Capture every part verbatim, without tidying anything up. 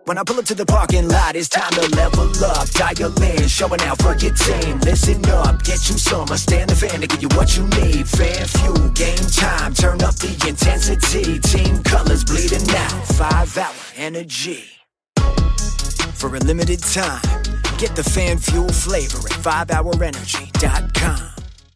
When I pull up to the parking lot, it's time to level up. Dial in, showing out for your team. Listen up, get you some. I stand the fan to give you what you need. Fan fuel, game time, turn up the intensity. Team colors bleeding out, five hour energy. For a limited time, get the fan fuel flavor at five hour energy dot com.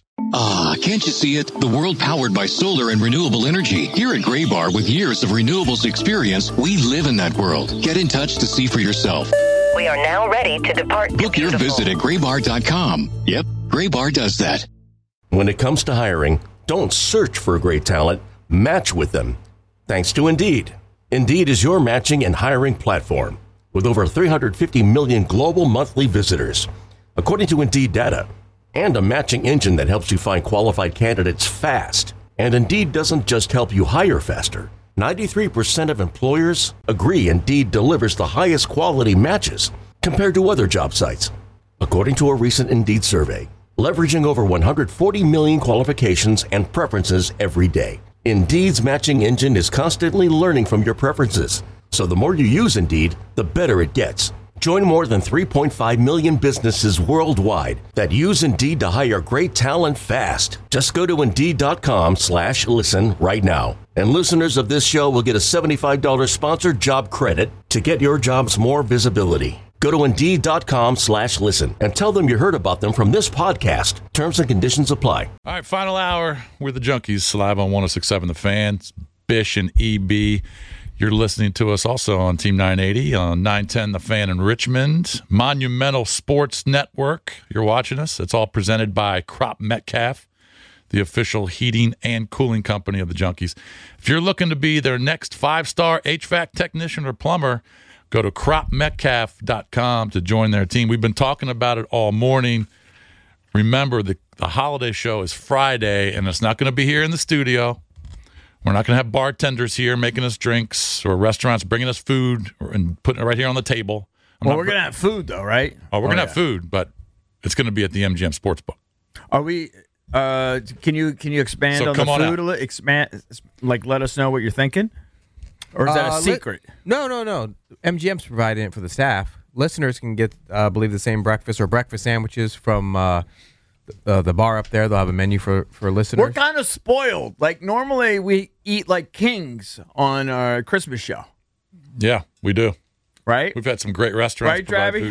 Ah, can't you see it? The world powered by solar and renewable energy. Here at Graybar, with years of renewables experience, we live in that world. Get in touch to see for yourself. We are now ready to depart. Book your visit at graybar dot com. Yep, Graybar does that. When it comes to hiring, don't search for great talent, match with them. Thanks to Indeed. Indeed is your matching and hiring platform with over three hundred fifty million global monthly visitors. According to Indeed data, and a matching engine that helps you find qualified candidates fast. And Indeed doesn't just help you hire faster. ninety-three percent of employers agree Indeed delivers the highest quality matches compared to other job sites. According to a recent Indeed survey, leveraging over one hundred forty million qualifications and preferences every day. Indeed's matching engine is constantly learning from your preferences. So the more you use Indeed, the better it gets. Join more than three point five million businesses worldwide that use Indeed to hire great talent fast. Just go to Indeed.com slash listen right now. And listeners of this show will get a seventy-five dollars sponsored job credit to get your jobs more visibility. Go to Indeed.com slash listen and tell them you heard about them from this podcast. Terms and conditions apply. All right, final hour. We're the Junkies, live on one oh six point seven The Fan. It's Bish and E B. You're listening to us also on Team nine eighty, on nine ten The Fan in Richmond, Monumental Sports Network. You're watching us. It's all presented by Crop Metcalf, the official heating and cooling company of the Junkies. If you're looking to be their next five-star H V A C technician or plumber, go to crop metcalf dot com to join their team. We've been talking about it all morning. Remember, the, the holiday show is Friday, and it's not going to be here in the studio. We're not going to have bartenders here making us drinks or restaurants bringing us food or, and putting it right here on the table. I'm well, not, we're going to have food, though, right? Oh, we're oh, going to yeah. have food, but it's going to be at the M G M Sportsbook. Are we? Uh, can you can you expand So on the come on food out. a little? Expand, like, let us know what you're thinking, or is that a Uh, li- secret? No, no, no. M G M's providing it for the staff. Listeners can get, uh, I believe, the same breakfast or breakfast sandwiches from uh, the, the bar up there. They'll have a menu for, for listeners. We're kind of spoiled. Like, normally we eat like kings on our Christmas show, Yeah, we do. right? We've had some great restaurants Right, provide Travi? food.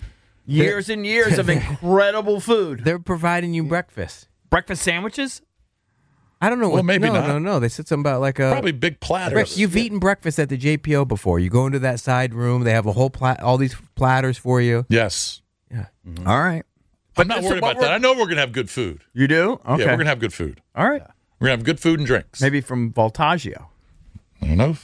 Years and years of incredible food. They're providing you breakfast. Breakfast sandwiches? I don't know. Well, what, maybe no, not. no, no. They said something about like a Probably big platters. Rick, you've eaten breakfast at the J P O before. You go into that side room. They have a whole plat, all these platters for you. Yes. Yeah. All right. I'm not so worried what about that. we're- I know we're going to have good food. You do? Okay. Yeah, we're going to have good food. All right. We're going to have good food and drinks. Maybe from Voltaggio. I don't know.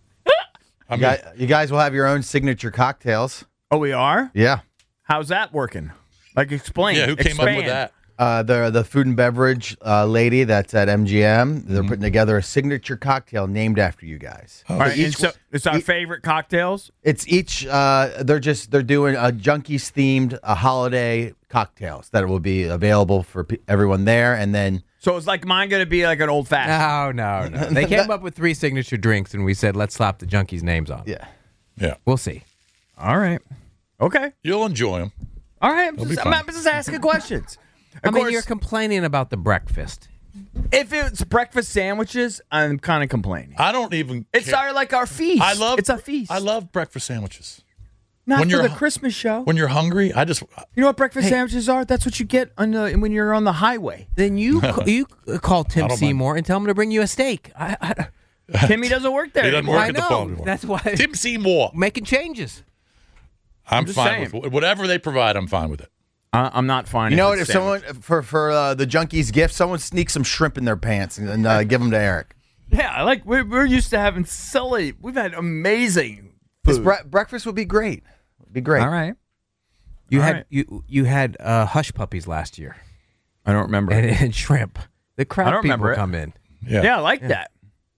I You mean, guys, you guys will have your own signature cocktails. Oh, we are? Yeah. How's that working? Like, explain. yeah, who came up with Expand. that? Uh, the the food and beverage uh, lady that's at M G M, they're Mm-hmm. putting together a signature cocktail named after you guys. Oh. All right. each and so it's our each- favorite cocktails. It's each. Uh, they're just they're doing a Junkies themed a holiday cocktails that will be available for pe- everyone there, and then So it's like mine going to be like an old fashioned. No, no, no. They came up with three signature drinks, and we said let's slap the Junkies' names on. 'em. yeah. Yeah. We'll see. All right. Okay. You'll enjoy them. All right. I'm It'll just, be I'm fun. not just asking questions. I Of mean, course, you're complaining about the breakfast. if it's breakfast sandwiches, I'm kind of complaining. I don't even It's care. our like our feast. I love It's a feast. I love breakfast sandwiches. Not when for you're the hu- Christmas show. When you're hungry, I just You know what breakfast Hey. sandwiches are? That's what you get on the, when you're on the highway. Then you you call I Tim don't mind. Seymour and tell him to bring you a steak. I, I, Timmy doesn't work there. He doesn't anymore. work I at the know. phone anymore. That's why Tim Seymour. making changes. I'm just fine saying. with whatever they provide. I'm fine with it. I, I'm not fine. You know if what? If it's someone sandwich. for for uh, the Junkies gift, someone sneaks some shrimp in their pants and, and uh, give them to Eric. Yeah, like we're, we're used to having silly. We've had amazing This food. bre- breakfast would be great. It'd be great. All right. You All had right. you you had uh, hush puppies last year I don't remember. and, and shrimp. The I crab don't people remember it. come in. Yeah. yeah, I like that.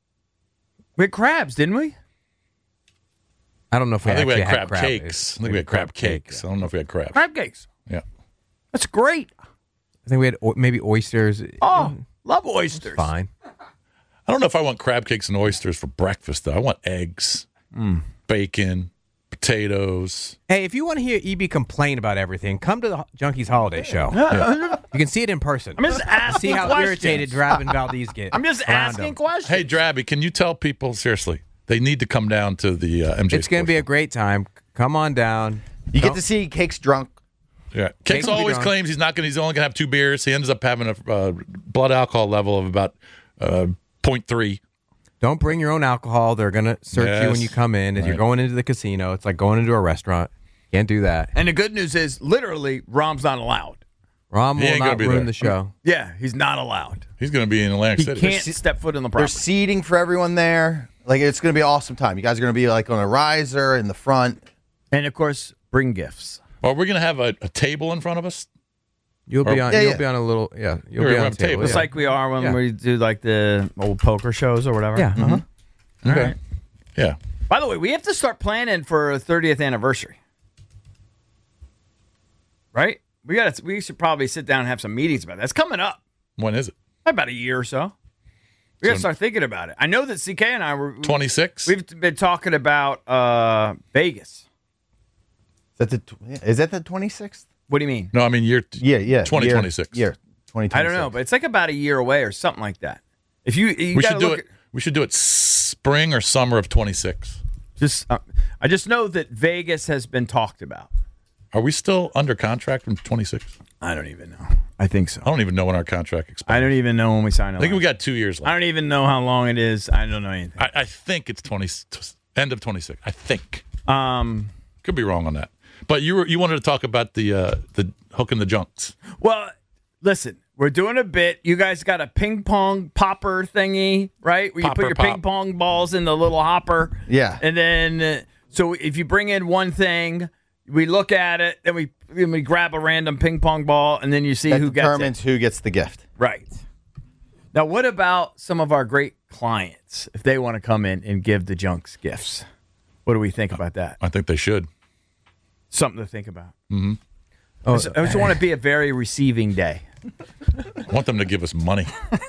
We had crabs, didn't we? I don't know if we I think we actually had crab, crab cakes. I think we had crab cakes. I don't know if we had crab. Crab cakes. Yeah. That's great. I think we had o- maybe oysters. Oh, love oysters. Fine. I don't know if I want crab cakes and oysters for breakfast though. I want eggs, Mm. bacon, potatoes. Hey, if you want to hear E B complain about everything, come to the Junkies Holiday Show. You can see it in person. I'm just asking See how questions. irritated Drab and Valdez get. I'm just around asking them. questions. Hey, Drabby, can you tell people, seriously, they need to come down to the uh, M J It's going to be a great time. Come on down. You get Don't- to see Cake's drunk. Yeah. Cake Cakes will be always drunk. claims he's not going. He's only going to have two beers. He ends up having a uh, blood alcohol level of about uh, zero point three. Don't bring your own alcohol. They're going to search you when Yes. you come in. As you're Right. going into the casino, it's like going into a restaurant. Can't do that. And the good news is, literally, Rom's not allowed. Rom He will ain't gonna not be ruin there. the show. Yeah, he's not allowed. He's going to be in Atlantic He City. can't step foot in the There's property. seating for everyone there. Like it's going to be an awesome time. You guys are going to be like on a riser in the front. And, of course, bring gifts. Are we going to have a, a table in front of us? You'll be Or- on. Yeah, you'll yeah. be on a little. Yeah, you'll We're be gonna on have a table. tables. It's yeah. like we are when Yeah. we do like the old poker shows or whatever. Yeah. Uh-huh. All Okay. right. Yeah. By the way, we have to start planning for a thirtieth anniversary. Right? We got to. We should probably sit down and have some meetings about that. It's coming up. When is it? About a year or so. We got to So- start thinking about it. I know that C K and I were twenty-six? We've been talking about uh, Vegas. Is that the tw- is that the twenty-sixth? What do you mean? No, I mean year. Yeah, yeah. twenty twenty-six. Year, twenty twenty-six. I don't know, but it's like about a year away or something like that. If you, you we gotta should do look it. We should do it spring or summer of twenty-six. At, just, uh, I just know that Vegas has been talked about. Are we still under contract from twenty-six? I don't even know. I think so. I don't even know when our contract expires. I don't even know when we sign it. I think we got two years I left. don't even know how long it is. I don't know anything. I, I think it's twenty end of twenty-six. I think. Um, Could be wrong on that. But you were you wanted to talk about the uh, the hook and the junks. well, listen, we're doing a bit. You guys got a ping pong popper thingy, right? Where you Popper put your pop. ping pong balls in the little hopper. Yeah. And then, uh, so if you bring in one thing, we look at it, then we then we grab a random ping pong ball, and then you see That who gets it. determines who gets the gift. Right. Now, what about some of our great clients if they want to come in and give the junks gifts? What do we think about that? I think they should. Something to think about. Oh, I just, I just want to be a very receiving day. I want them to give us money.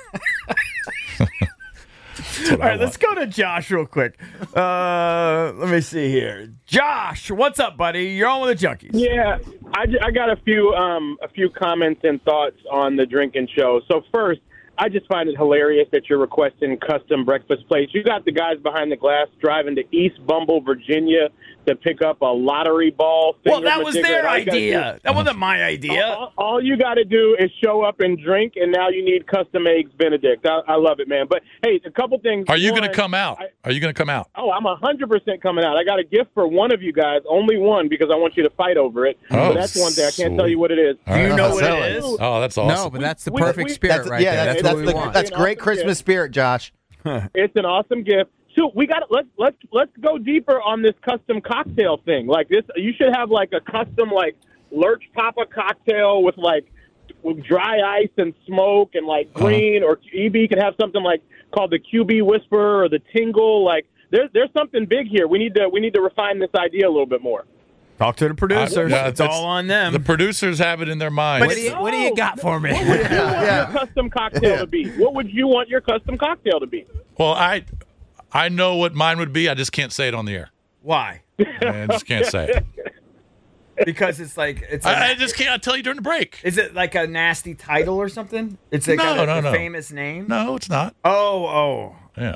That's what All I right, let's go to Josh real quick. Uh, let me see here. Josh, what's up, buddy? You're on with the Junkies. Yeah, I, ju- I got a few um, a few comments and thoughts on the drinking show. So first, I just find it hilarious that you're requesting custom breakfast plates. You got the guys behind the glass driving to East Bumble, Virginia, to pick up a lottery ball. Well, that was thingamajigger, their and all you gotta idea. do- That wasn't my idea. All, all you got to do is show up and drink, and now you need custom eggs Benedict. I, I love it, man. But hey, a couple things. Are you going to One, come out? I- Are you going to come out? Oh, I'm one hundred percent coming out. I got a gift for one of you guys, only one, because I want you to fight over it. Oh, so that's one thing. I can't tell sweet. you what it is. All Do you right. know what Sell it it. is? Oh, that's awesome. No, but that's the We- perfect we- spirit That's, right yeah, there. that's, That's, that's, what we the, want. that's great Awesome Christmas gift. spirit, Josh. It's an awesome gift. So we got let's let's let's go deeper on this custom cocktail thing. Like this, you should have like a custom like Lurch Papa cocktail with like with dry ice and smoke and like green. Or E B could have something like called the Q B Whisperer or the Tingle. Like there's there's something big here. We need to we need to refine this idea a little bit more. Talk to the producers. Uh, yeah, it's all on them. The producers have it in their minds. What do you, what do you got for me? What would you want your custom cocktail to be? What would you want your custom cocktail to be? Well, I I know what mine would be. I just can't say it on the air. Why? I just can't say it. Because it's like it's. a- I, I just can't. I'll tell you during the break. Is it like a nasty title or something? It's like No, a, no, a no. famous name. No, it's not. Oh, oh. Yeah.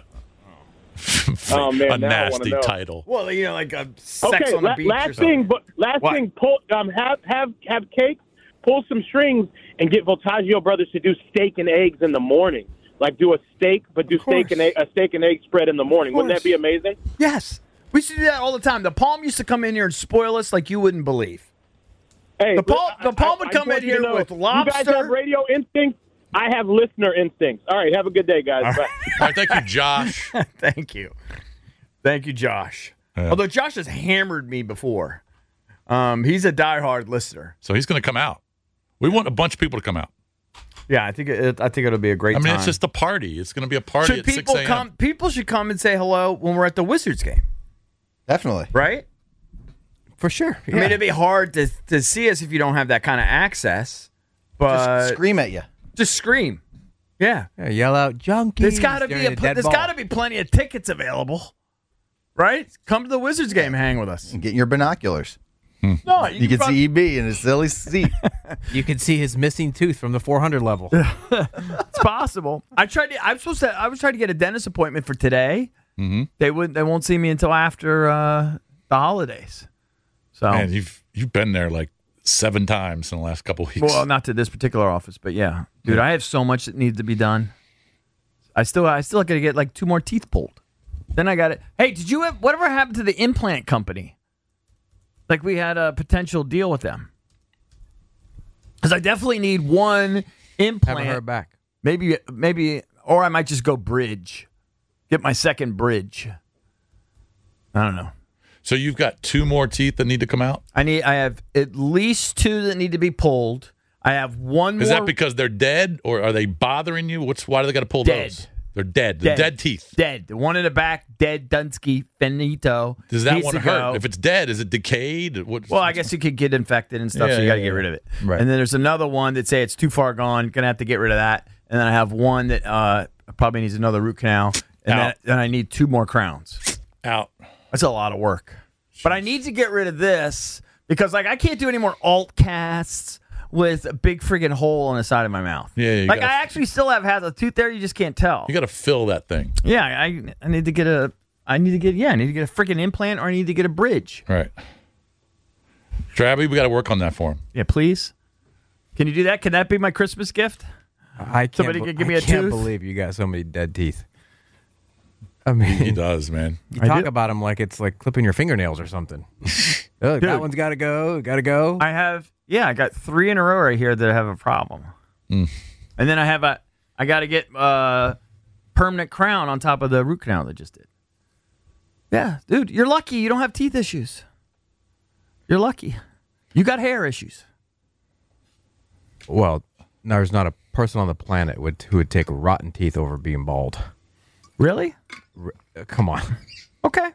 Oh, man, a now I wanna nasty know. title. Well, you know, like a sex Okay, on the la- beach or last something. thing, but last What? thing, pull um have have have cakes, pull some strings, and get Voltaggio Brothers to do steak and eggs in the morning. Like do a steak, but do steak and egg, a steak and egg spread in the morning. Wouldn't that be amazing? Yes. We should do that all the time. The Palm used to come in here and spoil us like you wouldn't believe. Hey, The Palm- I- the Palm I- would I come just in want you to here know, with You lobster. guys have radio instincts. I have listener instincts. All right, have a good day, guys. Bye. All right, thank you, Josh. Thank you. Thank you, Josh. Yeah. Although Josh has hammered me before. Um, he's a diehard listener. So he's going to come out. We want a bunch of people to come out. Yeah, I think it, I think it'll be a great I mean, time. it's just a party. It's going to be a party should at six people a.m. come? People should come and say hello when we're at the Wizards game, Definitely. right? For sure. I mean, it'd be hard to to see us if you don't have that kind of access. But Just scream at you. just scream. Yeah, Yeah, yell out junkies. there's got to be during a the pl- dead there's ball. got to be plenty of tickets available. Right? Come to the Wizards game, hang with us. And get your binoculars. No, You can prob- see E B in his silly seat. You can see his missing tooth from the four hundred level. It's possible. I tried to. I'm supposed to. I was trying to get a dentist appointment for today. Mm-hmm. They would. They won't see me until after uh, the holidays. So, Man, you've you've been there like seven times in the last couple weeks. well, not to this particular office, but yeah, dude, I have so much that needs to be done. I still. I still got to get like two more teeth pulled. Then I got it. Hey, did you have whatever happened to the implant company? Like we had a potential deal with them. Because I definitely need one implant. Haven't heard back. Maybe, maybe, or I might just go bridge. Get my second bridge. I don't know. So you've got two more teeth that need to come out? I need. I have at least two that need to be pulled. I have one Is more. that because they're dead, or are they bothering you? What's why do they got to pull Dead. those? They're dead. They're dead teeth. Dead. The one in the back, dead. Dunsky, finito. Does that Needs one to hurt? go. If it's dead, is it decayed? What, Well, I guess you could get infected and stuff, Yeah, so you got to yeah, get yeah. rid of it. Right. And then there's another one that say it's too far gone, gonna have to get rid of that. And then I have one that uh, probably needs another root canal, and then, Out. then I need two more crowns. out. That's a lot of work. But I need to get rid of this because, like, I can't do any more alt casts with a big friggin' hole on the side of my mouth. Yeah, you like gotta- I actually still have has a tooth there. You just can't tell. You got to fill that thing. Yeah, I I need to get a I need to get yeah I need to get a freaking implant or I need to get a bridge. Right. Travis, we got to work on that for him. Yeah, please. Can you do that? Can that be my Christmas gift? I can't, Somebody be- can give me I a can't tooth? believe you got so many dead teeth. I He mean, does, man. you I talk do. about them like it's like clipping your fingernails or something. Look, that Dude. one's got to go. Got to go. I have yeah, I got three in a row right here that have a problem. Mm. And then I have a I got to get uh permanent crown on top of the root canal that just did. Yeah, dude, you're lucky you don't have teeth issues. You're lucky. You got hair issues. Well, there's not a person on the planet would, who would take rotten teeth over being bald. Really? Uh, come on. Okay.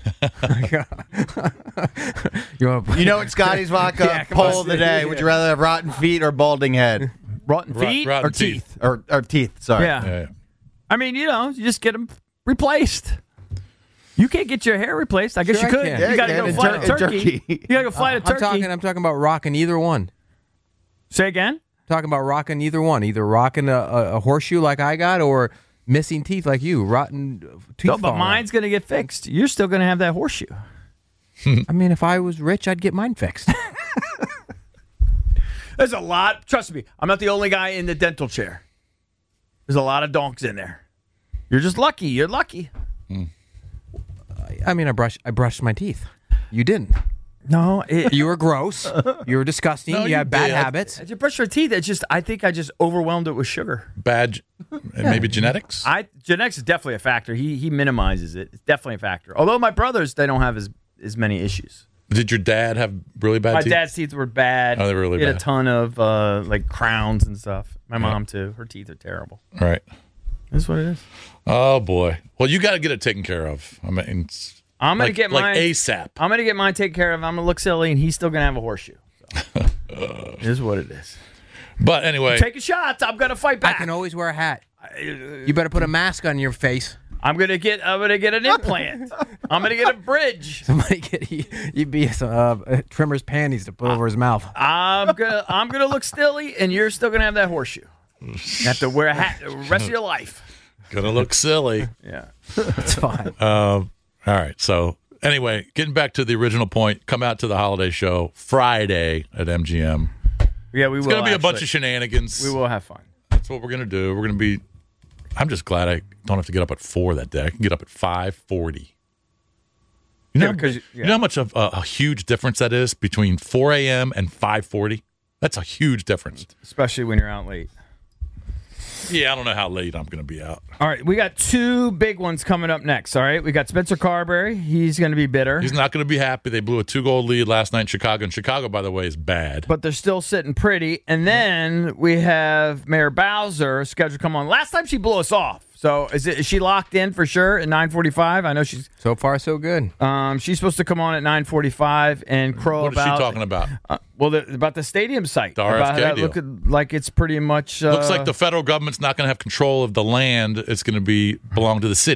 you, want You know what Scotty's vodka Yeah, come on. poll of the day? Would you rather have rotten feet or balding head? Rotten Rot- feet rotten or teeth? teeth. Or, or teeth, sorry. Yeah. Yeah, yeah. I mean, you know, you just get them replaced. You can't get your hair replaced. I guess Sure you I could. can. Yeah, You got to you go can. fly In to tur- in Turkey. Turkey. You got to go fly to I'm Turkey. talking. I'm talking about rocking either one. Say again? Talking about rocking either one. Either rocking a, a, a horseshoe like I got, or missing teeth like you. Rotten teeth. No, but falling mine's going to get fixed. You're still going to have that horseshoe. out. I mean, if I was rich, I'd get mine fixed. There's a lot. Trust me, I'm not the only guy in the dental chair. There's a lot of donks in there. You're just lucky. You're lucky. I mean, I brushed. I brushed my teeth. You didn't. No, it, You were gross. You were disgusting. No, you, you had bad did. habits. as you brush your teeth, it's just, I think I just overwhelmed it with sugar. Bad, and maybe genetics. I genetics is definitely a factor. He he minimizes it. It's definitely a factor. Although my brothers, they don't have as, as many issues. Did your dad have really bad My teeth? dad's teeth were bad. Oh, they were really he had bad. a ton of uh, like crowns and stuff. My mom too. Her teeth are terrible. Right. That's what it is. Oh boy. Well, you got to get it taken care of. I mean, it's I'm gonna like, get like mine ASAP. I'm gonna get mine taken care of. I'm gonna look silly, and he's still gonna have a horseshoe. So. It is what it is. But anyway, Take a shot. I'm gonna fight I back. can always wear a hat. You better put a mask on your face. I'm gonna get. I'm gonna get an implant. I'm gonna get a bridge. Somebody get you, you be some uh, trimmer's panties to put over his mouth. I'm gonna. I'm gonna look silly, and you're still gonna have that horseshoe. You have to wear a hat the rest of your life. gonna look silly. Yeah. It's fine. Um, all right. So anyway, getting back to the original point, come out to the holiday show Friday at M G M. Yeah, we It's will. gonna be a bunch actually. of shenanigans. We will have fun. That's what we're gonna do. We're gonna be. I'm just glad I don't have to get up at four that day. I can get up at five forty. You know, Yeah, 'cause- you know how much of a, a huge difference that is between four a.m. and five forty. That's a huge difference. Especially when you're out late. Yeah, I don't know how late I'm going to be out. All right, we got two big ones coming up next. All right, we got Spencer Carberry. He's going to be bitter, He's not going to be happy. They blew a two-goal lead last night in Chicago, and Chicago, by the way, is bad. but they're still sitting pretty. And then we have Mayor Bowser scheduled to come on. Last time she blew us off. So is, it, is she locked in for sure at nine forty-five? I know she's So far, so good. um, she's supposed to come on at nine forty-five and crow What is about she talking about? Uh, well, the, about the stadium site. The R F K about that deal. looking like it's pretty much uh, Looks like the federal government's not going to have control of the land. It's going to be belong to the city.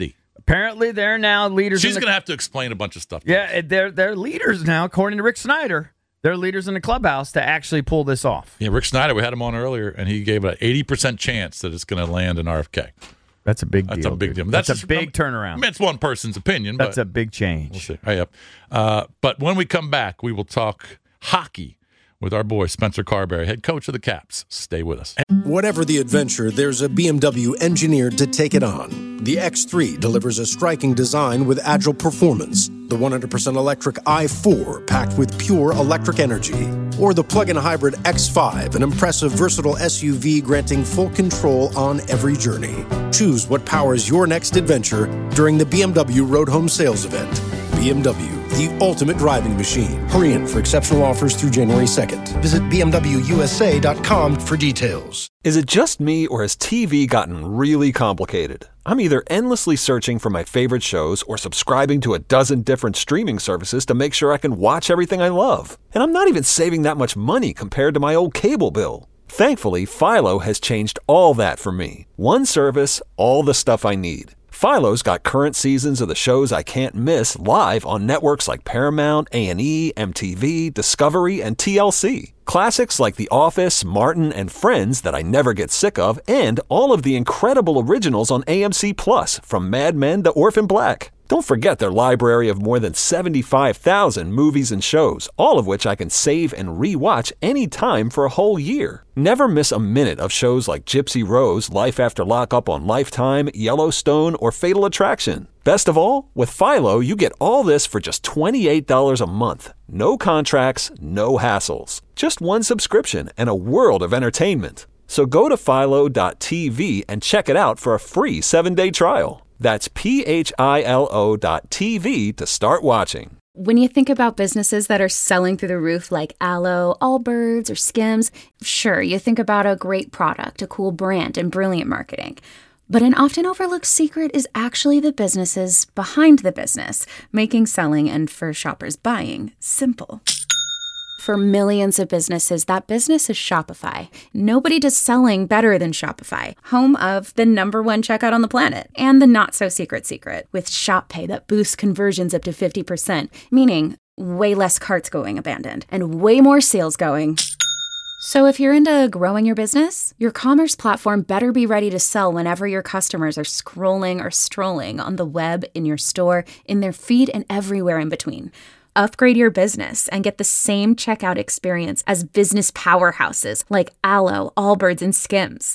Apparently, they're now leaders. She's in the, going to have to explain a bunch of stuff. Yeah, they're they're leaders now, according to Rick Snyder. They're leaders in the clubhouse to actually pull this off. Yeah, Rick Snyder, we had him on earlier, and he gave an eighty percent chance that it's going to land in R F K. That's a big That's deal. a big dude. deal. That's, That's a big I turnaround. mean, it's one person's opinion. That's but a big change. We'll see. Hey, uh, but when we come back, we will talk hockey with our boy Spencer Carberry, head coach of the Caps. Stay with us. Whatever the adventure, there's a B M W engineered to take it on. The X three delivers a striking design with agile performance. The one hundred percent electric i four, packed with pure electric energy. Or the plug-in hybrid X five, an impressive, versatile S U V granting full control on every journey. Choose what powers your next adventure during the B M W Road Home Sales Event. B M W, the ultimate driving machine. Hurry in for exceptional offers through January second. Visit b m w u s a dot com for details. Is it just me, or has T V gotten really complicated? I'm either endlessly searching for my favorite shows or subscribing to a dozen different streaming services to make sure I can watch everything I love. And I'm not even saving that much money compared to my old cable bill. Thankfully, Philo has changed all that for me. One service, all the stuff I need. Philo's got current seasons of the shows I can't miss live on networks like Paramount, A and E, M T V, Discovery, and T L C. Classics like The Office, Martin, and Friends that I never get sick of, and all of the incredible originals on A M C Plus, from Mad Men to Orphan Black. Don't forget their library of more than seventy-five thousand movies and shows, all of which I can save and re-watch anytime for a whole year. Never miss a minute of shows like Gypsy Rose, Life After Lockup on Lifetime, Yellowstone, or Fatal Attraction. Best of all, with Philo, you get all this for just twenty-eight dollars a month. No contracts, no hassles. Just one subscription and a world of entertainment. So go to philo dot t v and check it out for a free seven-day trial. That's P H I L O dot T V to start watching. When you think about businesses that are selling through the roof like Aloe, Allbirds, or Skims, sure, you think about a great product, a cool brand, and brilliant marketing. But an often overlooked secret is actually the businesses behind the business, making selling and, for shoppers, buying simple. For millions of businesses, that business is Shopify. Nobody does selling better than Shopify, home of the number one checkout on the planet, and the not-so-secret secret, with Shop Pay that boosts conversions up to fifty percent, meaning way less carts going abandoned, and way more sales going. So if you're into growing your business, your commerce platform better be ready to sell whenever your customers are scrolling or strolling on the web, in your store, in their feed, and everywhere in between. Upgrade your business and get the same checkout experience as business powerhouses like Aloe, Allbirds, and Skims.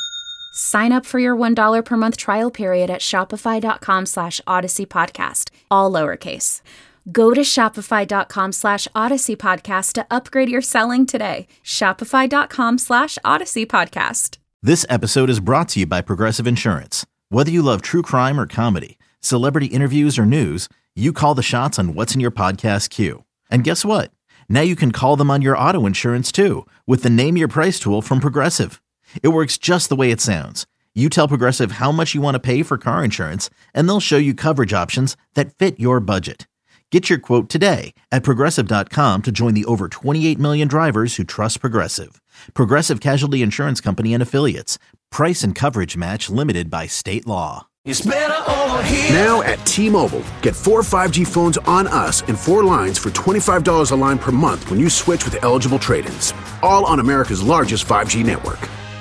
Sign up for your one dollar per month trial period at shopify.com slash Odyssey Podcast, all lowercase. Go to shopify.com slash Odyssey Podcast to upgrade your selling today. Shopify.com slash Odyssey Podcast. This episode is brought to you by Progressive Insurance. Whether you love true crime or comedy, celebrity interviews or news, you call the shots on what's in your podcast queue. And guess what? Now you can call them on your auto insurance too with the Name Your Price tool from Progressive. It works just the way it sounds. You tell Progressive how much you want to pay for car insurance, and they'll show you coverage options that fit your budget. Get your quote today at progressive dot com to join the over twenty-eight million drivers who trust Progressive. Progressive Casualty Insurance Company and Affiliates. Price and coverage match limited by state law. It's better over here. Now at T-Mobile, get four five G phones on us and four lines for twenty-five dollars a line per month when you switch with eligible trade-ins. All on America's largest five G network.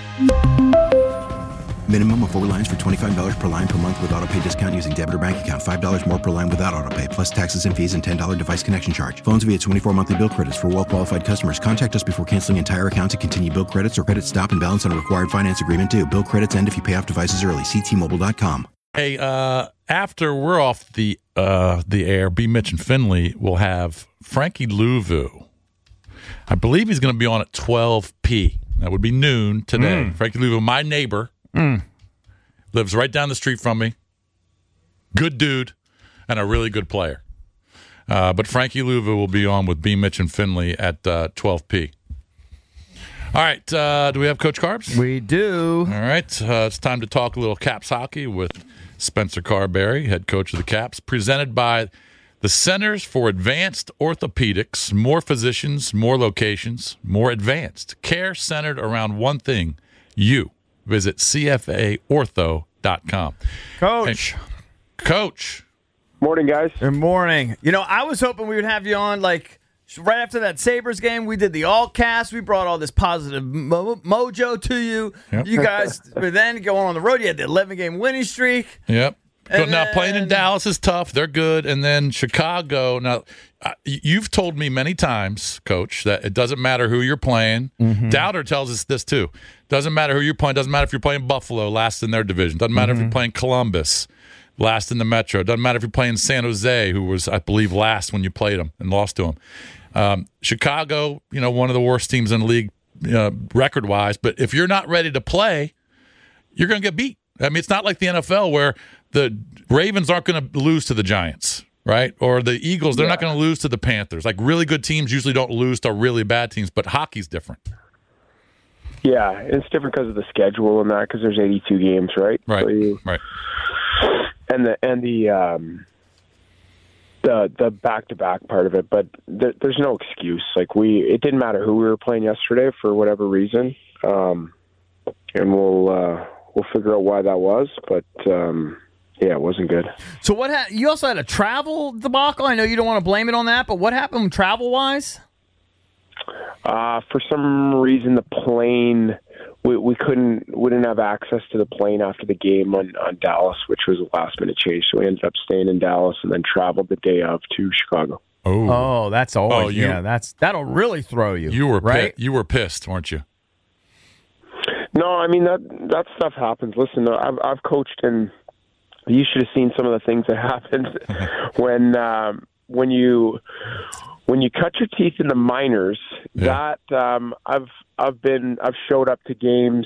Minimum of four lines for twenty-five dollars per line per month with autopay discount using debit or bank account. five dollars more per line without autopay, plus taxes and fees and ten dollars device connection charge. Phones via twenty-four monthly bill credits for well-qualified customers. Contact us before canceling entire account to continue bill credits or credit stop and balance on a required finance agreement due. Bill credits end if you pay off devices early. See T Mobile dot com. Hey, uh, after we're off the uh, the air, B. Mitch and Finley will have Frankie Louvu. I believe he's going to be on at twelve p. That would be noon today. Mm. Frankie Louvu, my neighbor, mm. lives right down the street from me. Good dude and a really good player. Uh, but Frankie Louvu will be on with B. Mitch and Finley at uh, twelve p. All right, uh, do we have Coach Carbs? We do. All right, uh, it's time to talk a little Caps hockey with Spencer Carberry, head coach of the Caps, presented by the Centers for Advanced Orthopedics. More physicians, more locations, more advanced. Care centered around one thing, you. Visit C F A ortho dot com. Coach. Hey, Coach. Morning, guys. Good morning. You know, I was hoping we would have you on like right after that Sabres game. We did the all cast. We brought all this positive mo- mojo to you. Yep. You guys, but then going on the road, you had the eleven game winning streak. Yep. So And now then- playing in Dallas is tough. They're good. And then Chicago. Now, uh, you've told me many times, Coach, that it doesn't matter who you're playing. Mm-hmm. Dowder tells us this too. Doesn't matter who you're playing. Doesn't matter if you're playing Buffalo, last in their division. Doesn't matter Mm-hmm. if you're playing Columbus, last in the Metro. Doesn't matter if you're playing San Jose, who was, I believe, last when you played them and lost to them. Um, Chicago, you know, one of the worst teams in the league uh, record-wise. But if you're not ready to play, you're going to get beat. I mean, it's not like the N F L where the Ravens aren't going to lose to the Giants, right? Or the Eagles, they're Yeah. not going to lose to the Panthers. Like, really good teams usually don't lose to really bad teams, but hockey's different. Yeah, it's different because of the schedule and that, because there's eighty-two games, right? Right, So you, right. And the and the um, the the back to back part of it, but there, there's no excuse. Like we, it didn't matter who we were playing yesterday for whatever reason, um, and we'll uh, we'll figure out why that was. But um, yeah, it wasn't good. So what? Ha- you also had a travel debacle. I know you don't want to blame it on that, but what happened travel wise? Uh, for some reason, the plane we we couldn't we didn't have access to the plane after the game on, on Dallas, which was a last minute change. So we ended up staying in Dallas and then traveled the day of to Chicago. Oh, Oh, that's always Oh, you- yeah. That's that'll really throw you. You were right. pi- you were pissed, weren't you? No, I mean that that stuff happens. Listen, I've I've coached, and you should have seen some of the things that happened when um, when you when you cut your teeth in the minors. Yeah. That um, I've I've been I've showed up to games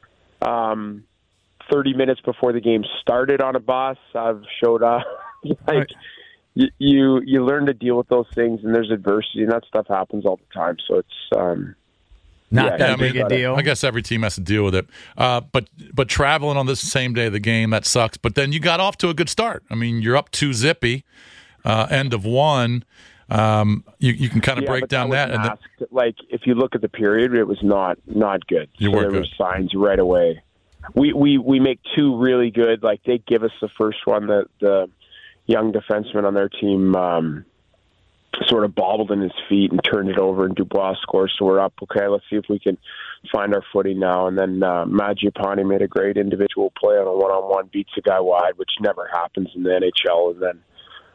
um, thirty minutes before the game started on a bus. I've showed up like. You, you you learn to deal with those things, and there's adversity, and that stuff happens all the time. So it's um, Not yeah, that you big a gotta- deal. I guess every team has to deal with it. Uh, but but traveling on this same day of the game, that sucks. But then you got off to a good start. I mean, you're up two zippy, uh, end of one. Um, you you can kind of Yeah, break but down was that, and then, masked. Like if you look at the period, it was not not good. You so weren't there were good. signs right away. We we we make two really good. Like they give us the first one, the the young defenseman on their team um, sort of bobbled in his feet and turned it over, and Dubois scores. So we're up. Okay, let's see if we can find our footing now. And then uh, Mangiapane made a great individual play on a one-on-one, beats a guy wide, which never happens in the N H L. And then,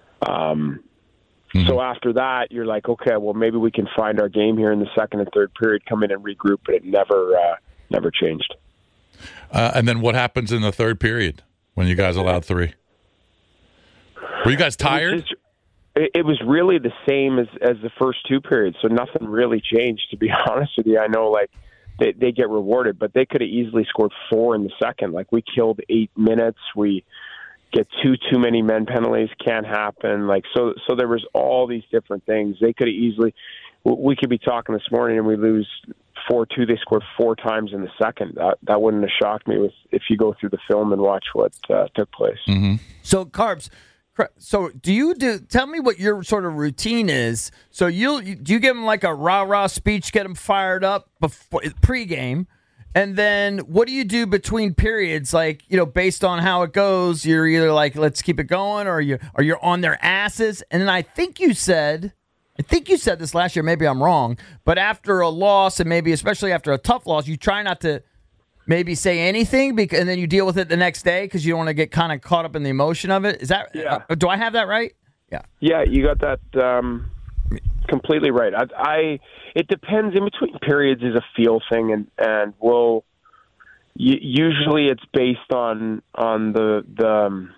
um, Mm-hmm. so after that, you're like, okay, well maybe we can find our game here in the second and third period, come in and regroup. But it never, uh, never changed. uh, and then what happens in the third period when you guys allowed three? Were you guys tired? It was, just- it, it was really the same as, as the first two periods, so nothing really changed, to be honest with you. I know, like, they, they get rewarded, but they could have easily scored four in the second. Like, we killed eight minutes. We get two too many men penalties, can't happen. Like, so so there was all these different things. They could have easily – we could be talking this morning and we lose four two. They scored four times in the second. That, that wouldn't have shocked me with, if you go through the film and watch what uh, took place. Mm-hmm. So Carbs, so do you do? Tell me what your sort of routine is. So you'll you, do you give them like a rah rah speech, get them fired up before pregame, and then what do you do between periods? Like, you know, based on how it goes, you're either like, let's keep it going, or you or you're on their asses. And then I think you said, I think you said this last year. Maybe I'm wrong, but after a loss, and maybe especially after a tough loss, you try not to maybe say anything, because, and then you deal with it the next day because you don't want to get kind of caught up in the emotion of it. Is that? Yeah. Uh, do I have that right? Yeah. Yeah, you got that um, completely right. I, I it depends. In between periods is a feel thing, and and we'll y- usually it's based on on the the um,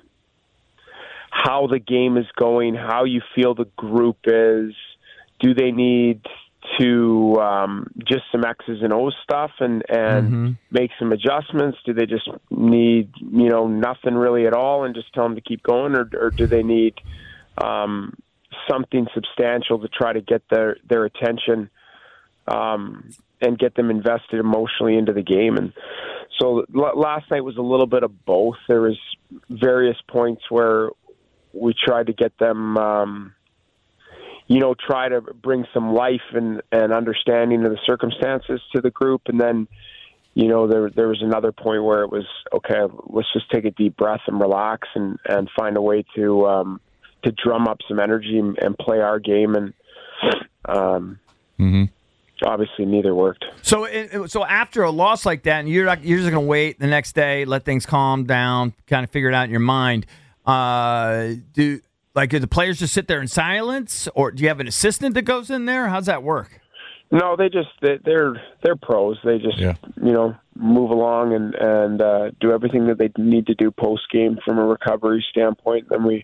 how the game is going, how you feel the group is. Do they need to um, just some X's and O's stuff and and Mm-hmm. make some adjustments? Do they just need, you know, nothing really at all and just tell them to keep going, or or do they need um, something substantial to try to get their their attention um, and get them invested emotionally into the game? And so l- last night was a little bit of both. There was various points where we tried to get them, um, you know, try to bring some life and, and understanding of the circumstances to the group. And then you know, there there was another point where it was, okay, let's just take a deep breath and relax and, and find a way to um, to drum up some energy and, and play our game. And um, mm-hmm. obviously neither worked. So it, so after a loss like that, and you're not, you're just going to wait the next day, let things calm down, kind of figure it out in your mind. Uh, do like do the players just sit there in silence, or do you have an assistant that goes in there? How's that work? No, they just they, they're they're pros. They just yeah. you know move along and and uh, do everything that they need to do post game from a recovery standpoint. Then we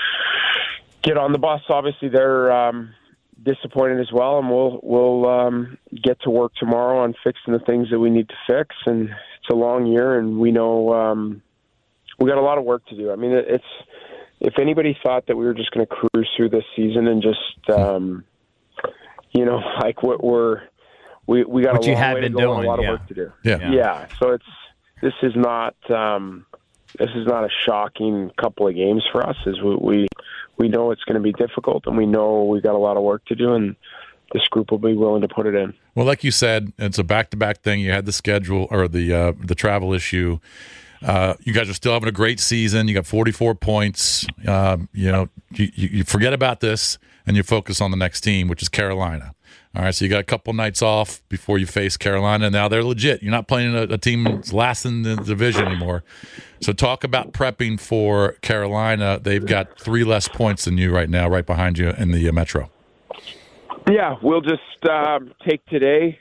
get on the bus. Obviously, they're um, disappointed as well, and we'll we'll um, get to work tomorrow on fixing the things that we need to fix. And it's a long year, and we know um, we got a lot of work to do. I mean, it's if anybody thought that we were just going to cruise through this season and just um, you know like what we're we we got what a you long had way been to go doing, and a lot yeah. of work to do. Yeah. yeah. So it's this is not um, this is not a shocking couple of games for us. Is we. we We know it's going to be difficult, and we know we got a lot of work to do, and this group will be willing to put it in. Well, like you said, it's a back-to-back thing. You had the schedule or the uh, the travel issue. Uh, you guys are still having a great season. You got forty-four points. Uh, you know, you, you forget about this, and you focus on the next team, which is Carolina. All right, so you got a couple nights off before you face Carolina. Now they're legit. You're not playing a, a team that's last in the division anymore. So talk about prepping for Carolina. They've got three less points than you right now, right behind you in the uh, Metro. Yeah, we'll just um, take today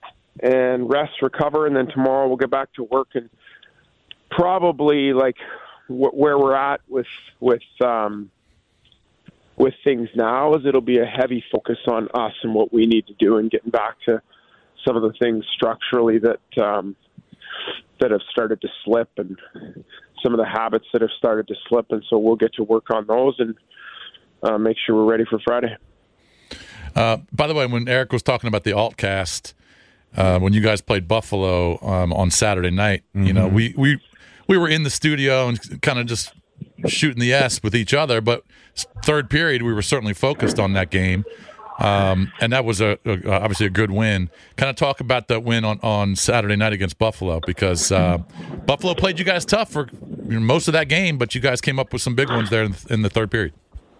and rest, recover, and then tomorrow we'll get back to work. And probably like wh- where we're at with with um, with things now is it'll be a heavy focus on us and what we need to do and getting back to some of the things structurally that um, that have started to slip and some of the habits that have started to slip. And so we'll get to work on those and uh, make sure we're ready for Friday. Uh, by the way, when Eric was talking about the Altcast, uh, when you guys played Buffalo um, on Saturday night, mm-hmm. you know, we, we, we were in the studio and kind of just shooting the S with each other, but third period we were certainly focused on that game, um, and that was a, a obviously a good win. Kind of talk about that win on, on Saturday night against Buffalo, because uh, Buffalo played you guys tough for you know, most of that game, but you guys came up with some big ones there in, in the third period.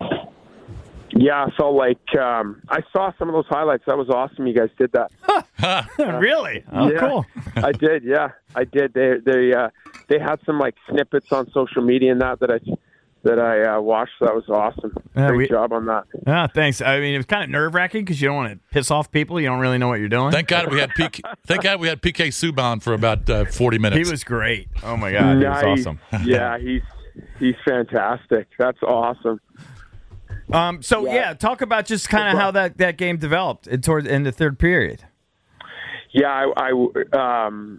Yeah, so like um, I saw some of those highlights. That was awesome. You guys did that. uh, really? Oh, yeah, cool. I did. Yeah, I did. They they uh, they had some like snippets on social media and that that I that I uh, watched. So that was awesome. Yeah, Great we, job on that. Yeah, thanks. I mean, it was kind of nerve wracking because you don't want to piss off people. You don't really know what you're doing. Thank God we had P K. Thank God we had P K Subban for about uh, forty minutes. He was great. Oh my God, nice. he was awesome. Yeah, he's he's fantastic. That's awesome. Um, so, yeah. yeah, talk about just kind of how that, that game developed in, toward, in the third period. Yeah, I, I um,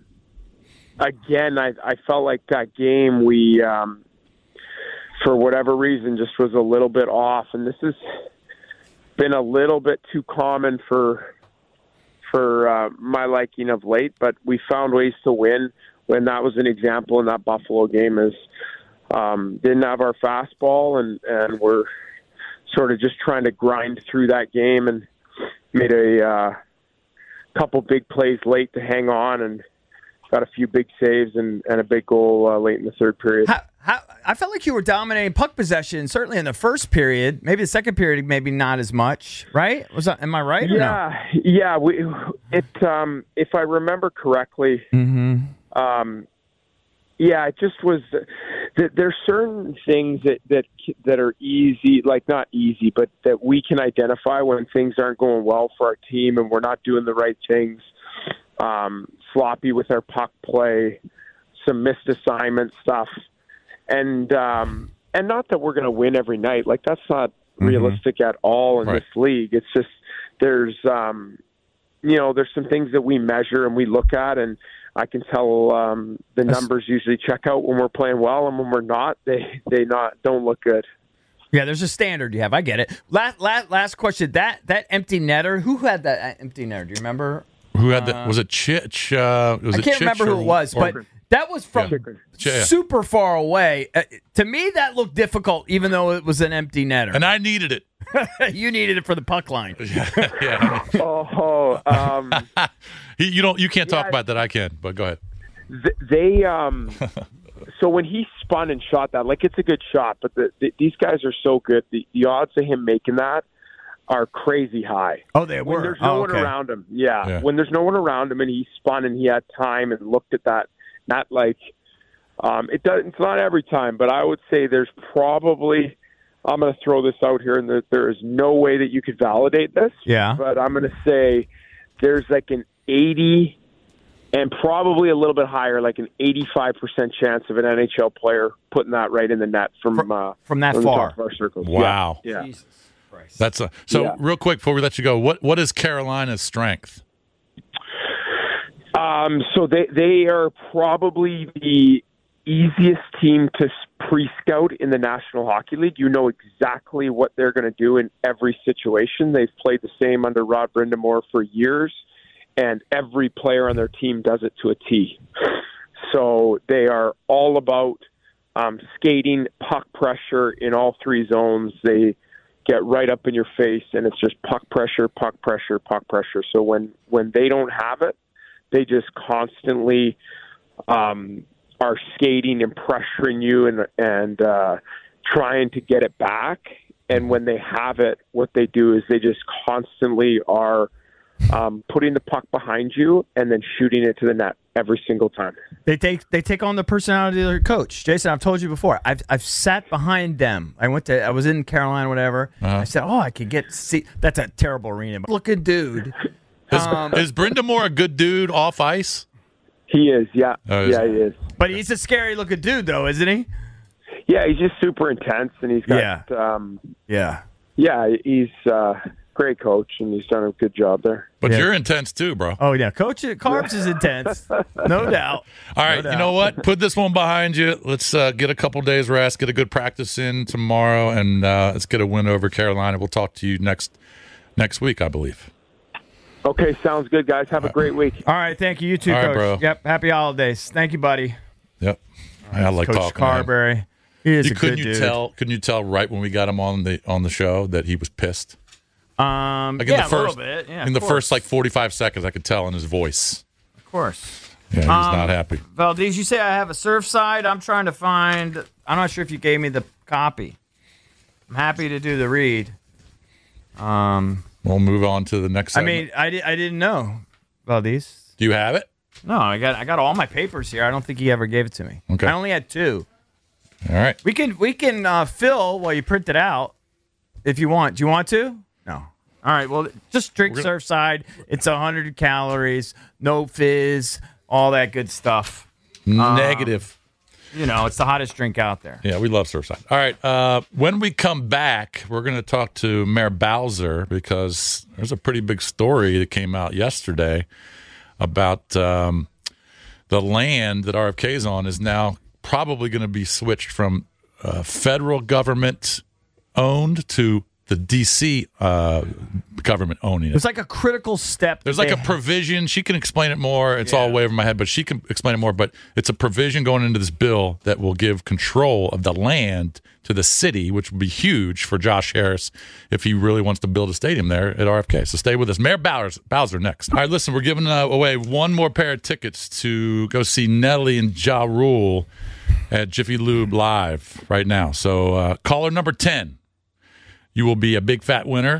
again, I, I felt like that game we, um, for whatever reason, just was a little bit off. And this has been a little bit too common for for uh, my liking of late, but we found ways to win when that was an example in that Buffalo game is um, didn't have our fastball and, and we're sort of just trying to grind through that game and made a uh, couple big plays late to hang on and got a few big saves and, and a big goal uh, late in the third period. How, how, I felt like you were dominating puck possession, certainly in the first period. Maybe the second period, maybe not as much, right? Was that, am I right? Or yeah, no? yeah. We, it, um, if I remember correctly, mm-hmm. um, yeah, it just was. Th- there's certain things that, that that are easy, like not easy, but that we can identify when things aren't going well for our team and we're not doing the right things. Um, sloppy with our puck play, some missed assignment stuff, and um, and not that we're going to win every night. Like that's not mm-hmm. realistic at all in right. this league. It's just there's um, you know there's some things that we measure and we look at and. I can tell um, the numbers usually check out when we're playing well, and when we're not, they they not don't look good. Yeah, there's a standard you have. I get it. Last last, last question. That that empty netter. Who had that empty netter? Do you remember? Who had that? Was it Chich? Uh, was I it can't Chich remember or, who it was, or, but that was from yeah. super far away. Uh, to me, that looked difficult, even though it was an empty netter. And I needed it. You needed it for the puck line. yeah. yeah. Oh, um, He, you don't. You can't talk Yeah. about that. I can, but go ahead. Th- They um. So when he spun and shot that, like it's a good shot, but the, the, these guys are so good. The, the odds of him making that are crazy high. Oh, they When were. there's no Oh, one okay. around him. Yeah. Yeah. When there's no one around him and he spun and he had time and looked at that, not like um, it does. It's not every time, but I would say there's probably. I'm going to throw this out here, and there, there is no way that you could validate this. Yeah. But I'm going to say there's like an eighty. And probably a little bit higher, like an eighty-five percent chance of an N H L player putting that right in the net from uh, From that the far. top of our circles. Wow. Yeah. yeah. That's a, so. Yeah. Real quick before we let you go, what what is Carolina's strength? Um, so they they are probably the easiest team to pre-scout in the National Hockey League. You know exactly what they're going to do in every situation. They've played the same under Rod Brindamore for years. And every player on their team does it to a T. So they are all about um, skating, puck pressure in all three zones. They get right up in your face, and it's just puck pressure, puck pressure, puck pressure. So when, when they don't have it, they just constantly um, are skating and pressuring you and, and uh, trying to get it back. And when they have it, what they do is they just constantly are Um, putting the puck behind you and then shooting it to the net every single time. They take they take on the personality of their coach. Jason, I've told you before. I've I've sat behind them. I went to I was in Carolina, whatever. Uh-huh. I said, oh, I could get see. That's a terrible arena, but looking dude. Is, Um, is Brindamore a good dude off ice? He is, yeah, Oh, is yeah, he is. But he's a scary looking dude, though, isn't he? Yeah, he's just super intense, and he's got, Yeah. um, Yeah. yeah, he's uh, great coach, and he's done a good job there. But Yeah. you're intense too, bro. Oh yeah, Coach Carbs is intense, no doubt. All right, No you know doubt. what? Put this one behind you. Let's uh, get a couple days rest, get a good practice in tomorrow, and uh, let's get a win over Carolina. We'll talk to you next next week, I believe. Okay, sounds good, guys. Have a great week. All right, thank you. You too, All right, Coach. bro. Yep, happy holidays. Thank you, buddy. Yep. I like Coach talking. to him. Carberry. He is You, a couldn't good you dude. tell? Couldn't you tell right when we got him on the on the show that he was pissed? Um, Like in yeah, the first, a little bit. Yeah, in of the course. first like forty-five seconds, I could tell in his voice. Of course. Yeah, he was not happy. Valdez, you say I have a Surfside. I'm trying to find. I'm not sure if you gave me the copy. I'm happy to do the read. Um, We'll move on to the next I segment. mean, I, di- I didn't know, Valdez. Do you have it? No, I got I got all my papers here. I don't think he ever gave it to me. Okay. I only had two. All right. We can we can uh, fill while you print it out if you want. Do you want to? No. All right. Well, just drink We're gonna- Surfside. It's one hundred calories, no fizz, all that good stuff. Negative. You know, it's the hottest drink out there. Yeah, we love Surfside. All right. Uh, when we come back, we're going to talk to Mayor Bowser because there's a pretty big story that came out yesterday about um, the land that R F K's on is now probably going to be switched from uh, federal government owned to the D C uh, government owning it. It's like a critical step. There's that like a they- provision. She can explain it more. It's all way over my head, but she can explain it more. But it's a provision going into this bill that will give control of the land to the city, which would be huge for Josh Harris if he really wants to build a stadium there at R F K. So stay with us. Mayor Bowser, Bowser next. All right, listen, we're giving uh, away one more pair of tickets to go see Nelly and Ja Rule at Jiffy Lube Live right now. So uh, caller number ten. You will be a big fat winner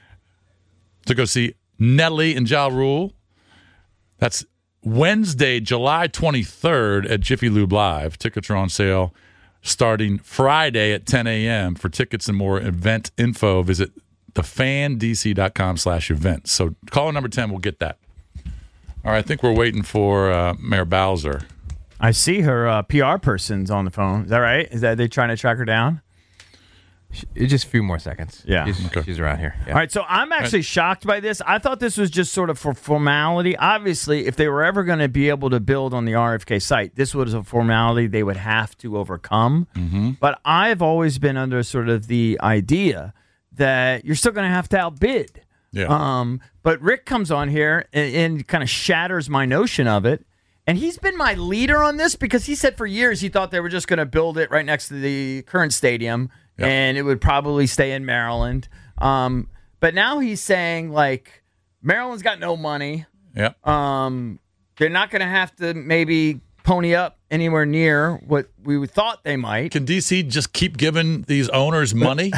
to go see Nelly and Ja Rule. That's Wednesday, July twenty-third at Jiffy Lube Live. Tickets are on sale starting Friday at ten a.m. For tickets and more event info, visit thefandc.com slash events. So caller number ten will get that. All right, I think we're waiting for uh, Mayor Bowser. I see her uh, P R person's on the phone. Is that right? Is that they trying to track her down? It's just a few more seconds. Yeah. She's, she's around here. Yeah. All right, so I'm actually shocked by this. I thought this was just sort of for formality. Obviously, if they were ever going to be able to build on the R F K site, this was a formality they would have to overcome. Mm-hmm. But I've always been under sort of the idea that you're still going to have to outbid. Yeah. Um, but Rick comes on here and, and kind of shatters my notion of it. And he's been my leader on this because he said for years he thought they were just going to build it right next to the current stadium. Yep. And it would probably stay in Maryland. Um, but now he's saying, like, Maryland's got no money. Yeah. Um, they're not going to have to maybe pony up anywhere near what we thought they might. Can D C just keep giving these owners money?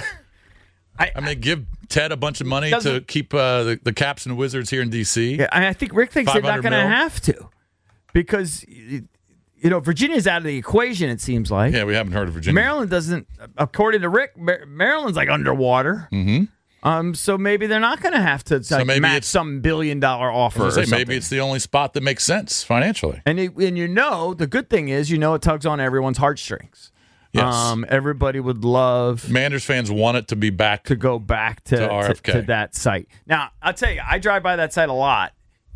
I, I mean, give Ted a bunch of money to keep uh, the, the Caps and Wizards here in D C. Yeah, I think Rick thinks they're not going to mil. have to because, you know, Virginia's out of the equation, it seems like. Yeah, we haven't heard of Virginia. Maryland doesn't, according to Rick, Maryland's like underwater. Mm-hmm. Um, so maybe they're not going to have to So like, maybe match it's- some billion dollar offer. I was gonna or say, maybe something. it's the only spot that makes sense financially. And it, and you know, the good thing is, you know, it tugs on everyone's heartstrings. Yes. Um, everybody would love Manders fans want it to be back to go back to, to R F K. to, to that site. Now, I'll tell you, I drive by that site a lot,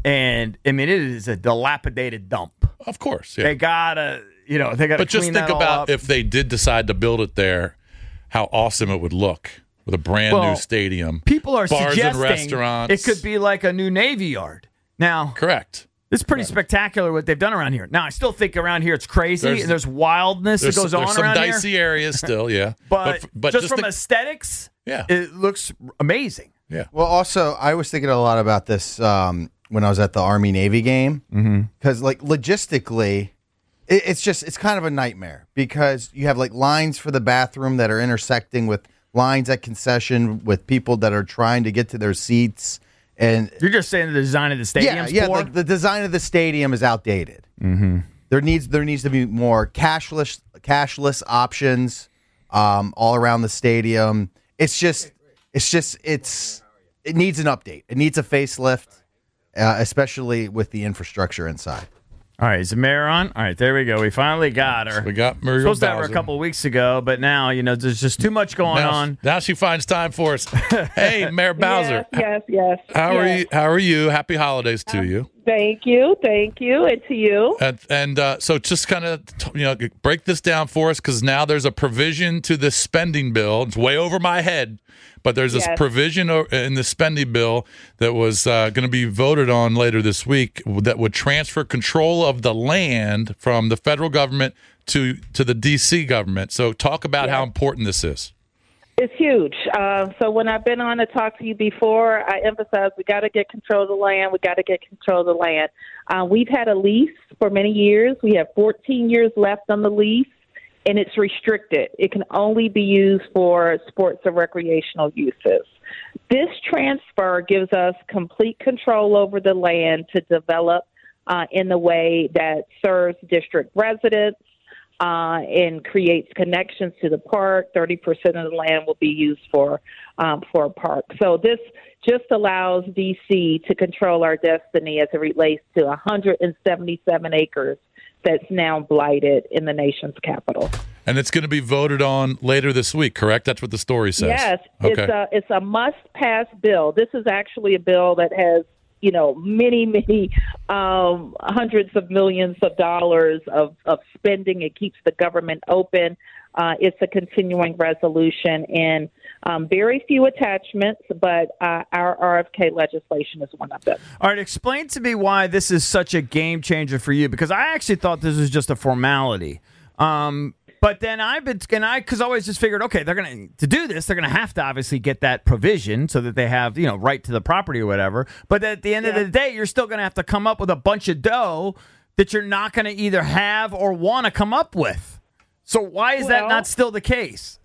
and I mean, it is a dilapidated dump. Of course, yeah. They gotta, you know, they gotta. But just clean think that all about up. if they did decide to build it there, how awesome it would look with a brand Well, new stadium. People are bars suggesting and restaurants. it could be like a new Navy Yard. Now, correct. It's pretty spectacular what they've done around here. Now, I still think around here it's crazy. There's- There's, wildness that There's, goes on there's some around dicey here. areas still, yeah. But, but, but just, just from think- aesthetics, Yeah. it looks amazing. Yeah. Well, also, I was thinking a lot about this um, when I was at the Army Navy game because, like, logistically, it, it's just it's kind of a nightmare because you have like lines for the bathroom that are intersecting with lines at concession with people that are trying to get to their seats, and You're just saying the design of the stadium. yeah, yeah, like the design of the stadium is outdated. Mm-hmm. There needs there needs to be more cashless cashless options um, all around the stadium. It's just it's just it's it needs an update. It needs a facelift, uh, especially with the infrastructure inside. All right, is the mayor on? All right, there we go. We finally got her. We got Muriel Supposed to have her a Bowser. couple of weeks ago, but now, you know, there's just too much going now, on. Now she finds time for us. Hey, Mayor Bowser. Yes, yes. How are yes. you? How are you? Happy holidays to you. Thank you, thank you, and to you. And, and uh, so just kind of, you know, break this down for us because now there's a provision to this spending bill. It's way over my head, but there's this Yes. provision o- in the spending bill that was uh, going to be voted on later this week that would transfer control of the land from the federal government to, to the D C government. So talk about how important this is. It's huge. Uh, so when I've been on to talk to you before, I emphasize we got to get control of the land. We got to get control of the land. Uh, we've had a lease for many years. We have fourteen years left on the lease, and it's restricted. It can only be used for sports or recreational uses. This transfer gives us complete control over the land to develop uh, in the way that serves district residents, Uh, and creates connections to the park. thirty percent of the land will be used for um, for a park. So this just allows D C to control our destiny as it relates to one hundred seventy-seven acres that's now blighted in the nation's capital. And it's going to be voted on later this week, correct? That's what the story says. Yes, Okay. it's a it's a must-pass bill. This is actually a bill that has, you know, many, many um, hundreds of millions of dollars of, of spending. It keeps the government open. Uh, it's a continuing resolution and um, very few attachments, but uh, our R F K legislation is one of them. All right, explain to me why this is such a game changer for you, because I actually thought this was just a formality. Um, but then I've been, and I, because I always just figured, okay, they're going to, to do this, they're going to have to obviously get that provision so that they have, you know, right to the property or whatever. But at the end of the day, you're still going to have to come up with a bunch of dough that you're not going to either have or want to come up with. So why is that Well- not still the case?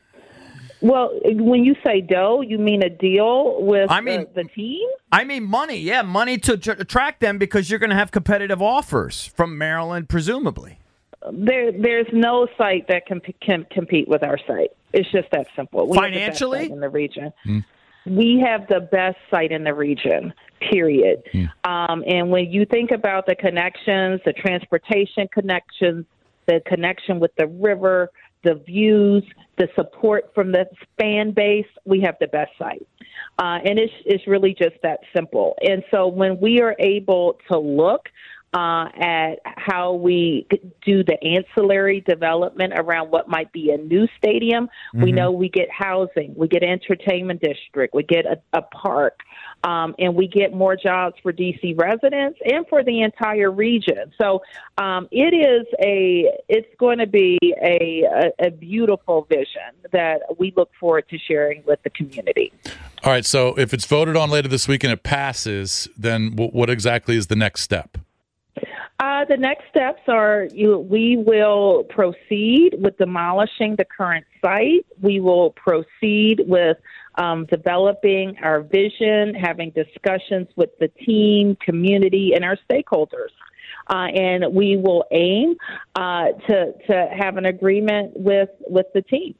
Well, when you say dough, you mean a deal with I mean, the, the team? I mean money, yeah, money to tr- attract them because you're going to have competitive offers from Maryland, presumably. There, there's no site that can, can compete with our site. It's just that simple. We Financially? have the best site in the region. We have the best site in the region, period. Um, and when you think about the connections, the transportation connections, the connection with the river, the views, the support from the fan base, we have the best site. Uh, and it's, it's really just that simple. And so when we are able to look uh, at how we do the ancillary development around what might be a new stadium. Mm-hmm. We know we get housing, we get entertainment district, we get a, a park, um, and we get more jobs for D C residents and for the entire region. So um, it is a, it's going to be a, a, a beautiful vision that we look forward to sharing with the community. All right, so if it's voted on later this week and it passes, then w- what exactly is the next step? Uh, the next steps are you, we will proceed with demolishing the current site. We will proceed with um, developing our vision, having discussions with the team, community, and our stakeholders. Uh, and we will aim uh, to to have an agreement with with the team.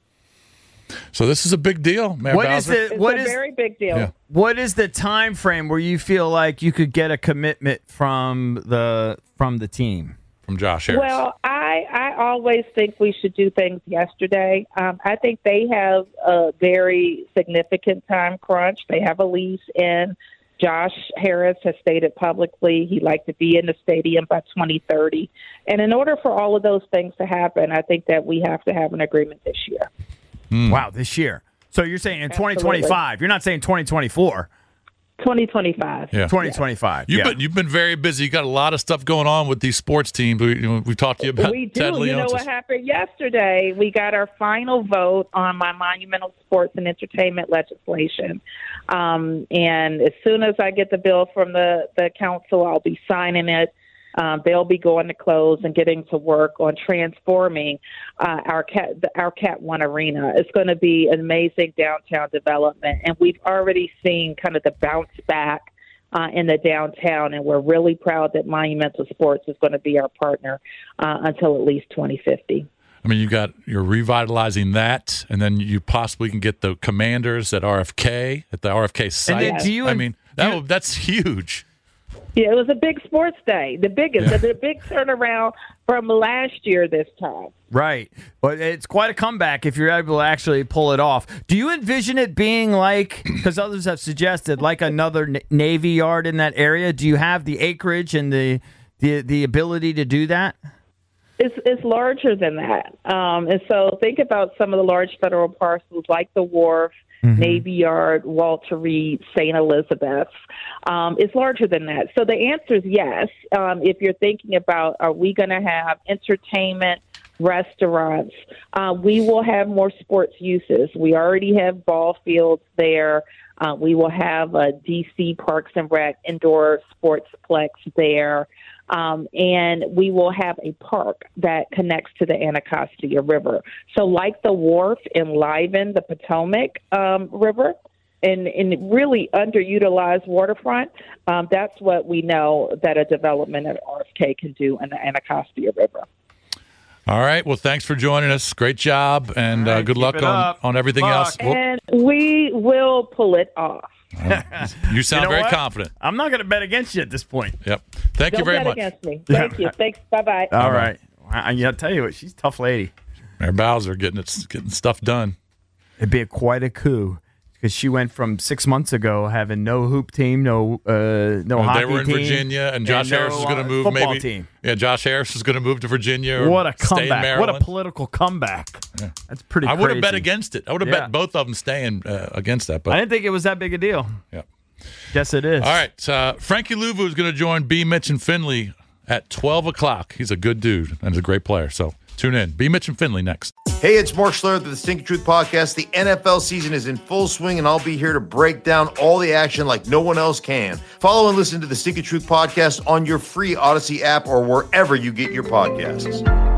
So this is a big deal, Mayor What Bowser. is the what it's a is very big deal. Yeah. what is the time frame where you feel like you could get a commitment from the from the team? From Josh Harris. Well, I, I always think we should do things yesterday. Um, I think they have a very significant time crunch. They have a lease in. Josh Harris has stated publicly he'd like to be in the stadium by twenty thirty. And in order for all of those things to happen, I think that we have to have an agreement this year. Mm. Wow, this year. So you're saying in Absolutely. twenty twenty-five. You're not saying twenty twenty-four. twenty twenty-five. Yeah. twenty twenty-five. You've yeah. been you've been very busy. You got a lot of stuff going on with these sports teams. We you know, we talked to you about We do. Ted You know Leonsis. what happened yesterday? We got our final vote on my monumental sports and entertainment legislation. Um, and as soon as I get the bill from the, the council, I'll be signing it. Um, they'll be going to close and getting to work on transforming uh, our cat our Cat One Arena. It's going to be an amazing downtown development, and we've already seen kind of the bounce back uh, in the downtown, and we're really proud that Monumental Sports is going to be our partner uh, until at least twenty fifty. I mean, you got you're revitalizing that, and then you possibly can get the Commanders at R F K at the R F K site. then do you- I mean, that will, that's huge. Yeah, it was a big sports day, the biggest, Yeah. the big turnaround from last year this time. Right. But it's quite a comeback if you're able to actually pull it off. Do you envision it being like, because others have suggested, like another N- Navy Yard in that area? Do you have the acreage and the the, the ability to do that? It's it's larger than that. Um, and so think about some of the large federal parcels like the Wharf, mm-hmm. Navy Yard, Walter Reed, Saint Elizabeth's. Um, it's larger than that. So the answer is yes. Um, if you're thinking about, are we going to have entertainment, restaurants? Uh, we will have more sports uses. We already have ball fields there. Uh, we will have a D C Parks and Rec indoor sportsplex there. Um, and we will have a park that connects to the Anacostia River. So like the Wharf enliven the Potomac um, River and, and really underutilized waterfront, um, that's what we know that a development at R F K can do in the Anacostia River. All right. Well, thanks for joining us. Great job, and right, uh, good keep luck it on, up. on everything Luck. else. Well, And we will pull it off. you sound You know very what? confident. I'm not going to bet against you at this point. Yep. Thank Don't you very bet much. against me. Thank Yeah. you. Thanks. Bye-bye. All right. I, I'll tell you what, she's a tough lady. Mayor Bowser getting it, getting stuff done. It'd be a, quite a coup because she went from six months ago having no hoop team, no uh, no Uh, hockey they were in team, Virginia, and Josh no, Harris is going to uh, move. football Maybe, team. yeah. Josh Harris is going to move to Virginia. Or What a stay in comeback! What a Maryland. political comeback! Yeah. That's pretty. I would have bet crazy. against it. I would have Yeah. bet both of them staying uh, against that. But I didn't think it was that big a deal. yeah. Guess it is. All right. Uh, Frankie Louvu is going to join B. Mitch and Finley at twelve o'clock. He's a good dude and he's a great player. So tune in. B. Mitch and Finley next. Hey, it's Mark Schlereth of the Stinking Truth Podcast. The N F L season is in full swing, and I'll be here to break down all the action like no one else can. Follow and listen to the Stinking Truth Podcast on your free Odyssey app or wherever you get your podcasts.